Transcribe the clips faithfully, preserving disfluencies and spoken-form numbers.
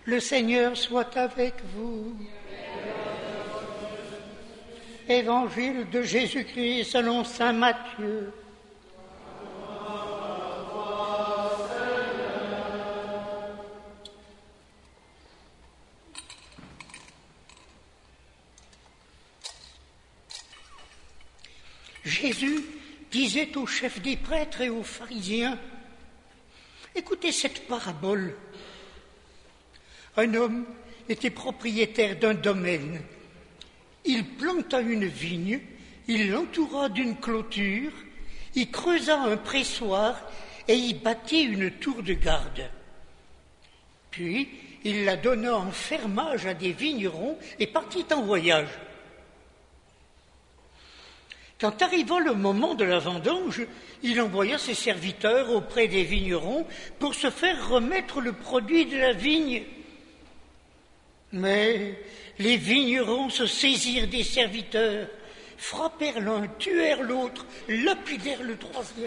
Le Seigneur soit avec vous. Évangile de Jésus-Christ selon saint Matthieu. Jésus disait aux chefs des prêtres et aux pharisiens, « Écoutez cette parabole. Un homme était propriétaire d'un domaine. Il planta une vigne, il l'entoura d'une clôture, il creusa un pressoir et y bâtit une tour de garde. Puis, il la donna en fermage à des vignerons et partit en voyage. Quand arriva le moment de la vendange, il envoya ses serviteurs auprès des vignerons pour se faire remettre le produit de la vigne. Mais les vignerons se saisirent des serviteurs, frappèrent l'un, tuèrent l'autre, lapidèrent le troisième.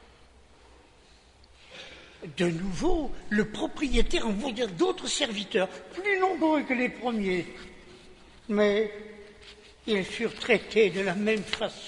De nouveau, le propriétaire envoya d'autres serviteurs, plus nombreux que les premiers. Mais ils furent traités de la même façon.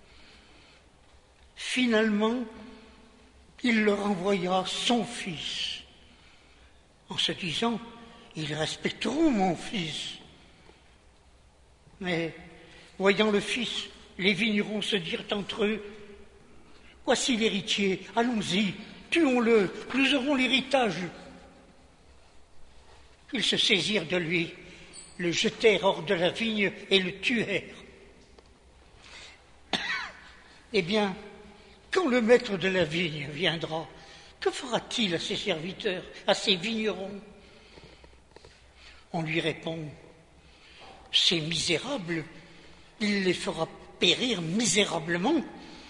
Finalement, il leur envoya son fils, en se disant « Ils respecteront mon fils ». Mais, voyant le fils, les vignerons se dirent entre eux « Voici l'héritier, allons-y, tuons-le, nous aurons l'héritage ». Ils se saisirent de lui, le jetèrent hors de la vigne et le tuèrent. Eh bien, quand le maître de la vigne viendra, que fera-t-il à ses serviteurs, à ses vignerons? On lui répond, ces misérables, il les fera périr misérablement.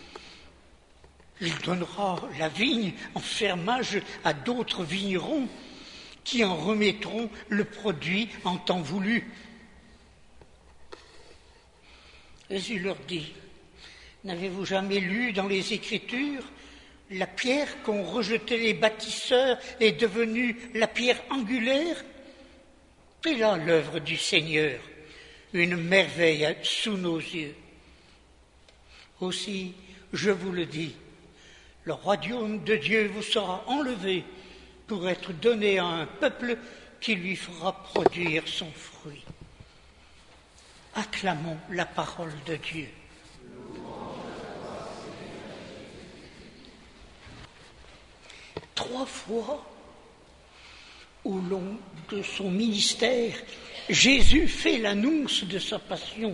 Il donnera la vigne en fermage à d'autres vignerons qui en remettront le produit en temps voulu. Jésus leur dit, n'avez-vous jamais lu dans les Écritures la pierre qu'ont rejetée les bâtisseurs est devenue la pierre angulaire? Et là, l'œuvre du Seigneur, une merveille sous nos yeux. Aussi, je vous le dis, le royaume de Dieu vous sera enlevé pour être donné à un peuple qui lui fera produire son fruit. Acclamons la parole de Dieu. Trois fois, au long de son ministère, Jésus fait l'annonce de sa passion.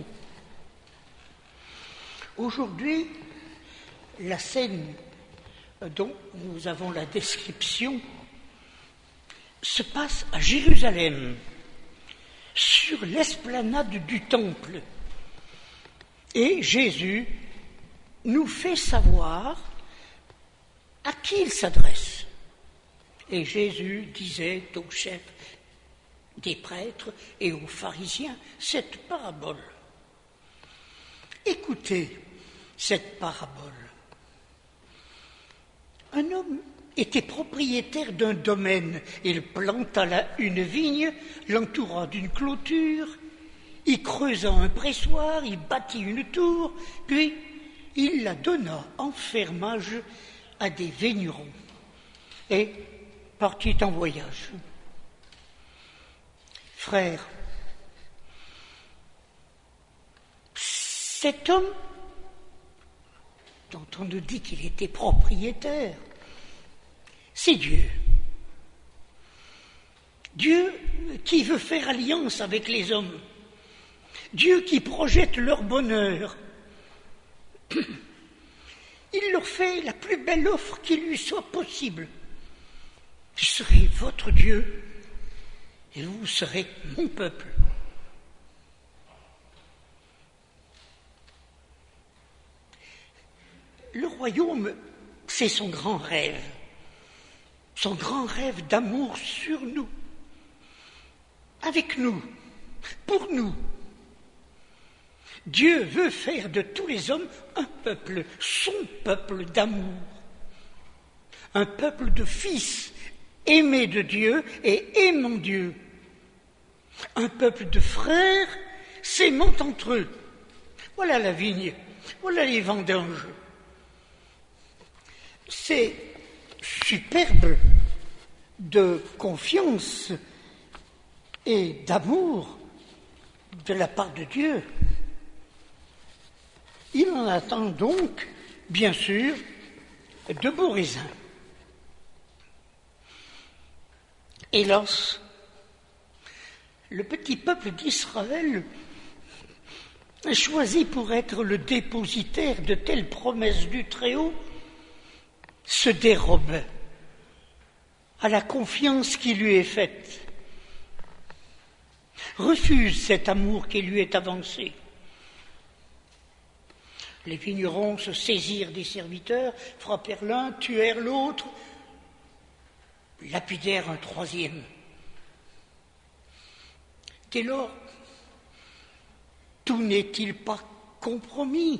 Aujourd'hui, la scène dont nous avons la description se passe à Jérusalem, sur l'esplanade du temple. Et Jésus nous fait savoir à qui il s'adresse. Et Jésus disait aux chefs des prêtres et aux pharisiens cette parabole. Écoutez cette parabole. Un homme était propriétaire d'un domaine. Il planta là une vigne, l'entoura d'une clôture, il creusa un pressoir, il bâtit une tour, puis il la donna en fermage à des vignerons et partit en voyage. Frères, cet homme dont on nous dit qu'il était propriétaire, c'est Dieu. Dieu qui veut faire alliance avec les hommes. Dieu qui projette leur bonheur. Il leur fait la plus belle offre qui lui soit possible. Je serai votre Dieu et vous serez mon peuple. Le royaume, c'est son grand rêve, son grand rêve d'amour sur nous, avec nous, pour nous. Dieu veut faire de tous les hommes un peuple, son peuple d'amour, un peuple de fils, aimés de Dieu et aimant Dieu. Un peuple de frères s'aimant entre eux. Voilà la vigne, voilà les vendanges. C'est superbe de confiance et d'amour de la part de Dieu. Il en attend donc, bien sûr, de beaux raisins. Hélas, le petit peuple d'Israël, choisi pour être le dépositaire de telles promesses du Très-Haut, se dérobe à la confiance qui lui est faite, refuse cet amour qui lui est avancé. Les vignerons se saisirent des serviteurs, frappèrent l'un, tuèrent l'autre, lapidèrent un troisième. Dès lors, tout n'est-il pas compromis?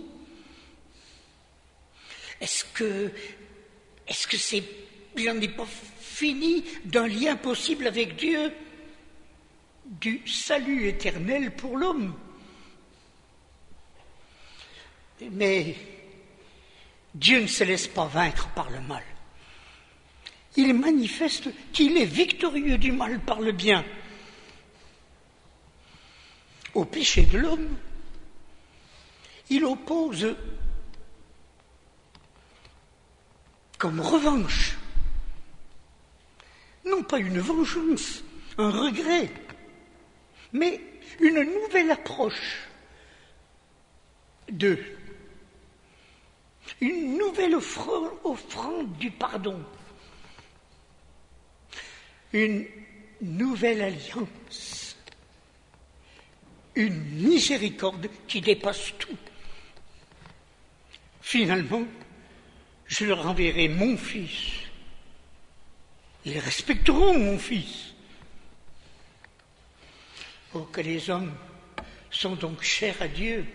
Est-ce que, est-ce que c'est, il n'en est pas fini d'un lien possible avec Dieu, du salut éternel pour l'homme? Mais Dieu ne se laisse pas vaincre par le mal. Il manifeste qu'il est victorieux du mal par le bien. Au péché de l'homme, il oppose comme revanche, non pas une vengeance, un regret, mais une nouvelle approche de une nouvelle offrande du pardon, une nouvelle alliance, une miséricorde qui dépasse tout. Finalement, je leur enverrai mon fils. Ils respecteront mon fils. Oh, que les hommes sont donc chers à Dieu.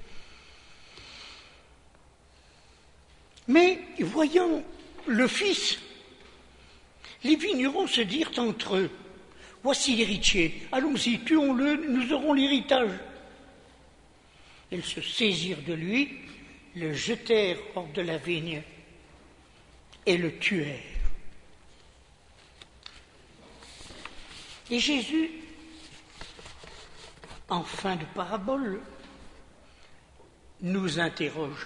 Mais, voyant le fils, les vignerons se dirent entre eux, « Voici l'héritier, allons-y, tuons-le, nous aurons l'héritage. » Ils se saisirent de lui, le jetèrent hors de la vigne et le tuèrent. Et Jésus, en fin de parabole, nous interroge.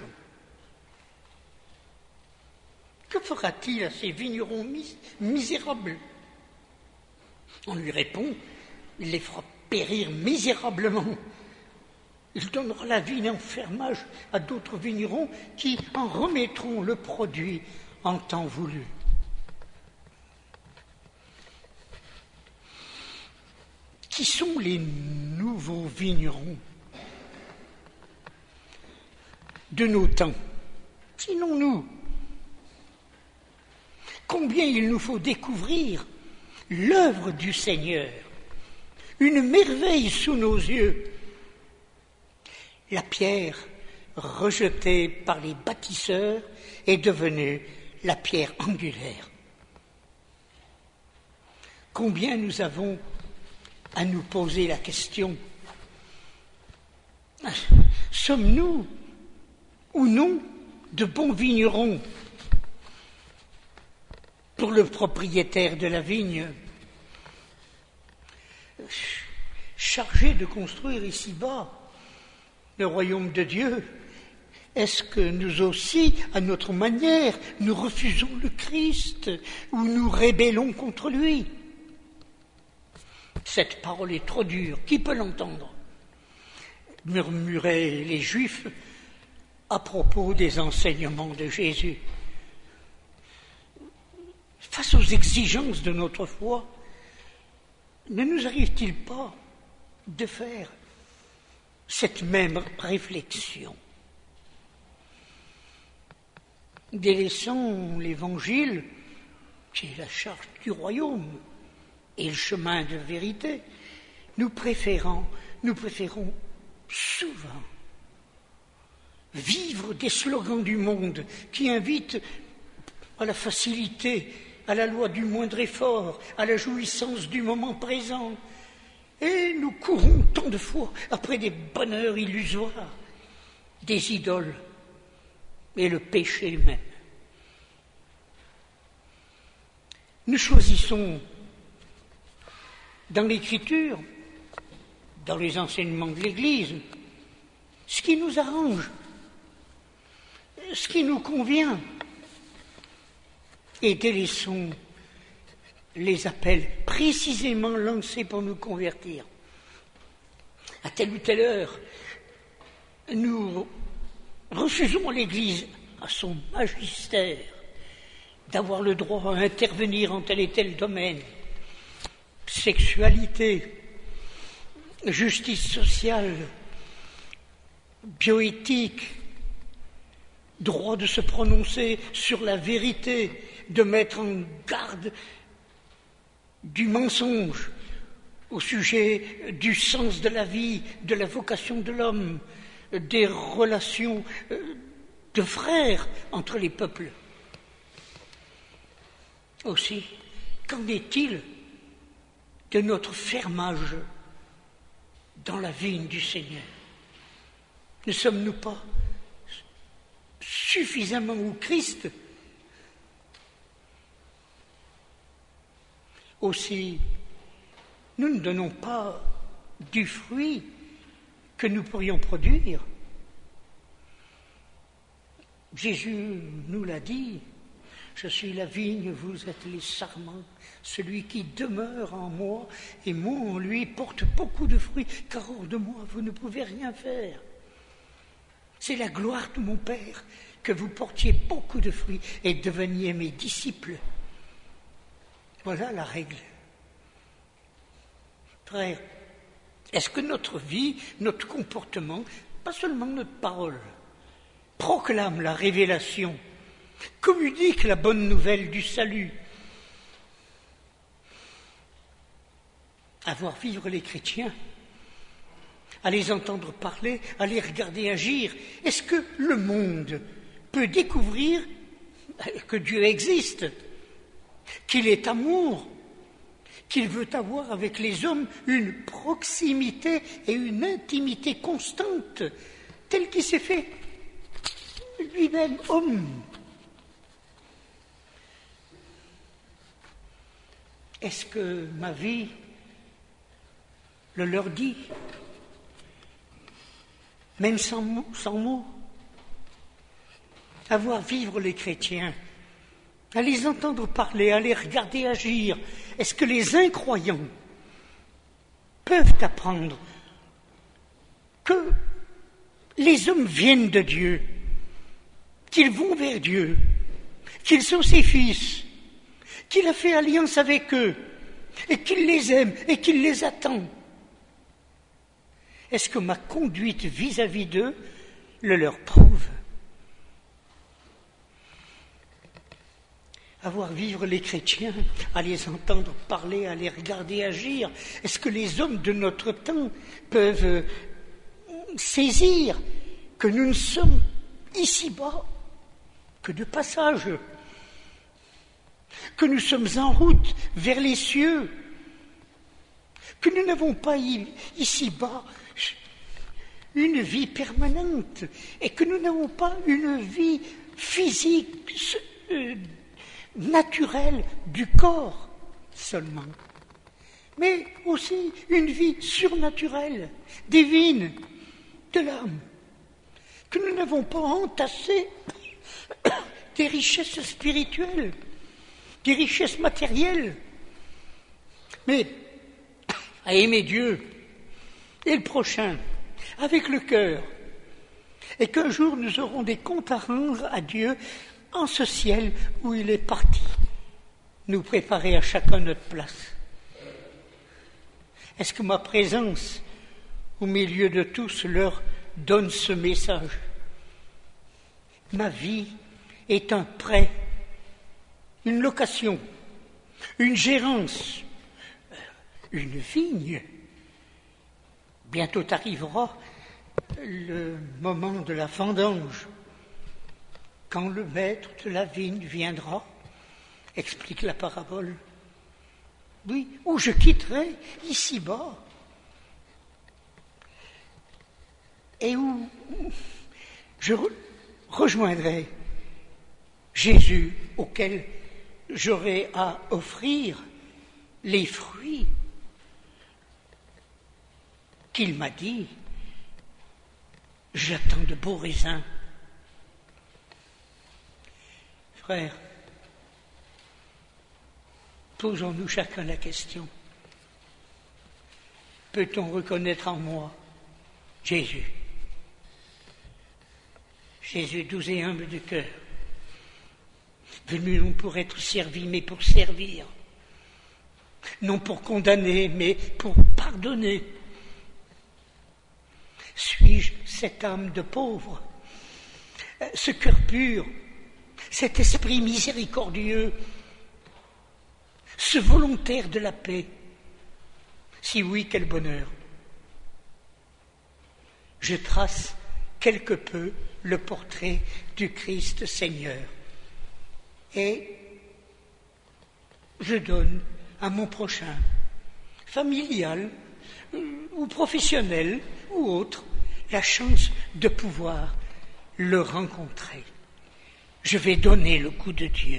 Que fera-t-il à ces vignerons mis- misérables? On lui répond, il les fera périr misérablement. Il donnera la vigne en fermage à d'autres vignerons qui en remettront le produit en temps voulu. Qui sont les nouveaux vignerons de nos temps? Sinon nous. Combien il nous faut découvrir l'œuvre du Seigneur, une merveille sous nos yeux. La pierre rejetée par les bâtisseurs est devenue la pierre angulaire. Combien nous avons à nous poser la question, sommes-nous ou non de bons vignerons pour le propriétaire de la vigne, chargé de construire ici-bas le royaume de Dieu? Est-ce que nous aussi, à notre manière, nous refusons le Christ ou nous rébellons contre lui? Cette parole est trop dure, qui peut l'entendre? Murmuraient les Juifs à propos des enseignements de Jésus. Face aux exigences de notre foi, ne nous arrive-t-il pas de faire cette même réflexion? Délaissant l'Évangile, qui est la charte du royaume et le chemin de vérité, nous préférons, nous préférons souvent vivre des slogans du monde qui invitent à la facilité, à la loi du moindre effort, à la jouissance du moment présent, Et nous courons tant de fois après des bonheurs illusoires, des idoles et le péché même. Nous choisissons dans l'Écriture, dans les enseignements de l'Église, ce qui nous arrange, ce qui nous convient, et délaissons les appels précisément lancés pour nous convertir. À telle ou telle heure, nous refusons à l'Église, à son magistère, d'avoir le droit à intervenir en tel et tel domaine. Sexualité, justice sociale, bioéthique, droit de se prononcer sur la vérité, de mettre en garde du mensonge au sujet du sens de la vie, de la vocation de l'homme, des relations de frères entre les peuples. Aussi, qu'en est-il de notre fermage dans la vigne du Seigneur? Ne sommes-nous pas suffisamment au Christ? Aussi, nous ne donnons pas du fruit que nous pourrions produire. Jésus nous l'a dit, « Je suis la vigne, vous êtes les sarments. Celui qui demeure en moi et moi en lui porte beaucoup de fruits, car hors de moi, vous ne pouvez rien faire. C'est la gloire de mon Père que vous portiez beaucoup de fruits et deveniez mes disciples. » Voilà la règle. Frères, est-ce que notre vie, notre comportement, pas seulement notre parole, proclame la révélation, communique la bonne nouvelle du salut? À voir vivre les chrétiens, à les entendre parler, à les regarder agir, est-ce que le monde peut découvrir que Dieu existe, qu'il est amour, qu'il veut avoir avec les hommes une proximité et une intimité constante, telle qu'il s'est fait lui-même homme? Est-ce que ma vie le leur dit, même sans mots, sans mots? À voir vivre les chrétiens, à les entendre parler, à les regarder agir, est-ce que les incroyants peuvent apprendre que les hommes viennent de Dieu, qu'ils vont vers Dieu, qu'ils sont ses fils, qu'il a fait alliance avec eux, et qu'il les aime, et qu'il les attend? Est-ce que ma conduite vis-à-vis d'eux le leur prouve? À voir vivre les chrétiens, à les entendre parler, à les regarder agir, est-ce que les hommes de notre temps peuvent saisir que nous ne sommes ici-bas que de passage, que nous sommes en route vers les cieux, que nous n'avons pas ici-bas une vie permanente et que nous n'avons pas une vie physique euh, naturelle du corps seulement, mais aussi une vie surnaturelle, divine, de l'âme, que nous n'avons pas entassé des richesses spirituelles, des richesses matérielles, mais à aimer Dieu et le prochain avec le cœur, et qu'un jour nous aurons des comptes à rendre à Dieu en ce ciel où il est parti nous préparer à chacun notre place. Est-ce que ma présence au milieu de tous leur donne ce message? Ma vie est un prêt, une location, une gérance, une vigne. Bientôt arrivera le moment de la vendange, quand le maître de la vigne viendra, explique la parabole. Oui, où je quitterai ici-bas et où je re- rejoindrai Jésus auquel j'aurai à offrir les fruits qu'il m'a dit, j'attends de beaux raisins. Frères, posons-nous chacun la question. Peut-on reconnaître en moi Jésus? Jésus doux et humble de cœur, venu non pour être servi, mais pour servir. Non pour condamner, mais pour pardonner. Suis-je cette âme de pauvre, ce cœur pur, cet esprit miséricordieux, ce volontaire de la paix? Si oui, quel bonheur! Je trace quelque peu le portrait du Christ Seigneur et je donne à mon prochain, familial ou professionnel ou autre, la chance de pouvoir le rencontrer. Je vais donner le coup de Dieu.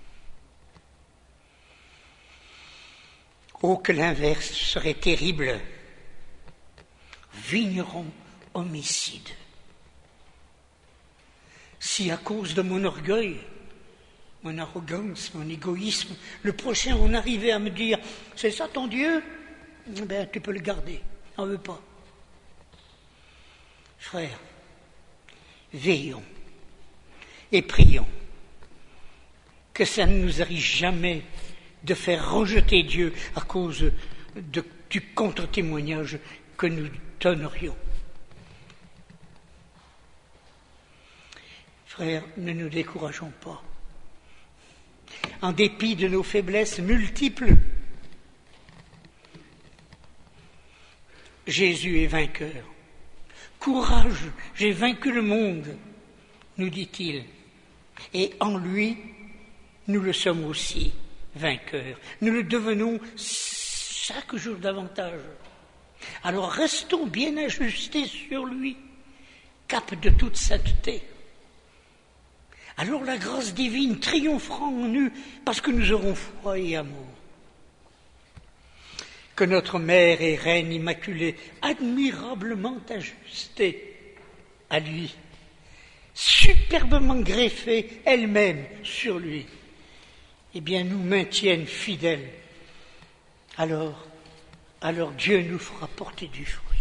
Oh, que l'inverse serait terrible. Vigneron homicide. Si à cause de mon orgueil, mon arrogance, mon égoïsme, le prochain en arrivait à me dire « c'est ça ton Dieu ?» Ben, tu peux le garder, n'en veux pas. Frères, veillons et prions que ça ne nous arrive jamais de faire rejeter Dieu à cause de, du contre-témoignage que nous donnerions. Frères, ne nous décourageons pas. En dépit de nos faiblesses multiples, Jésus est vainqueur. Courage, j'ai vaincu le monde, nous dit-il. Et en lui, nous le sommes aussi vainqueurs. Nous le devenons chaque jour davantage. Alors restons bien ajustés sur lui, cap de toute sainteté. Alors la grâce divine triomphera en nous parce que nous aurons foi et amour. Que notre Mère et Reine Immaculée, admirablement ajustée à lui, superbement greffée elle-même sur lui, eh bien nous maintienne fidèles. Alors, alors Dieu nous fera porter du fruit.